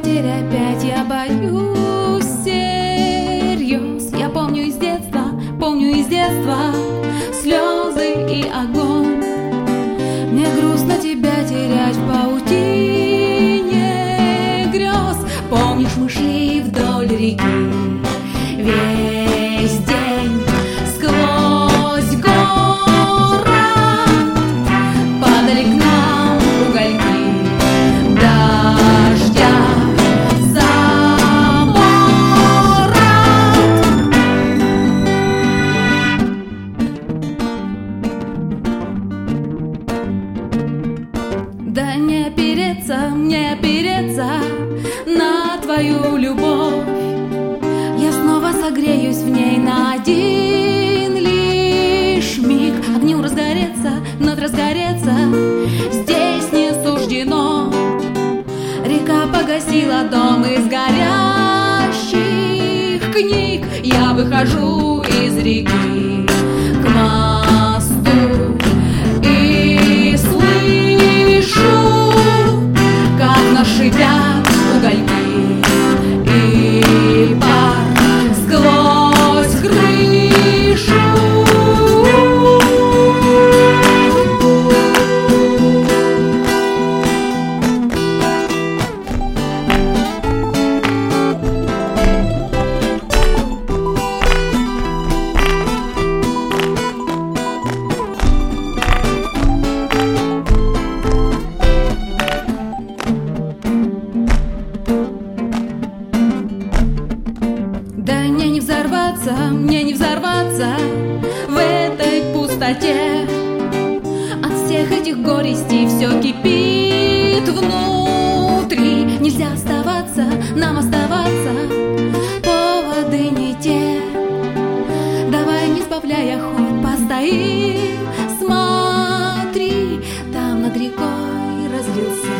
потерь опять я боюсь всерьез. Я помню из детства слезы и огонь. Мне грустно тебя терять в паутине грез. Помнишь, мы шли вдоль реки весь день сквозь город, падали к нам угольки дождя за ворот. Да не опереться на твою любовь. Я снова согреюсь в ней на один лишь миг. Огню разгореться, вновь разгореться здесь не суждено. Река погасила дом из горящих книг. Я выхожу из реки к мосту и слышу, как нас шипят угольки и пар сквозь крышу. Мне не взорваться в этой пустоте. От всех этих горестей все кипит внутри. Нельзя оставаться, нам оставаться, поводы не те. Давай, не сбавляя ход, постоим, смотри, там над рекой разлился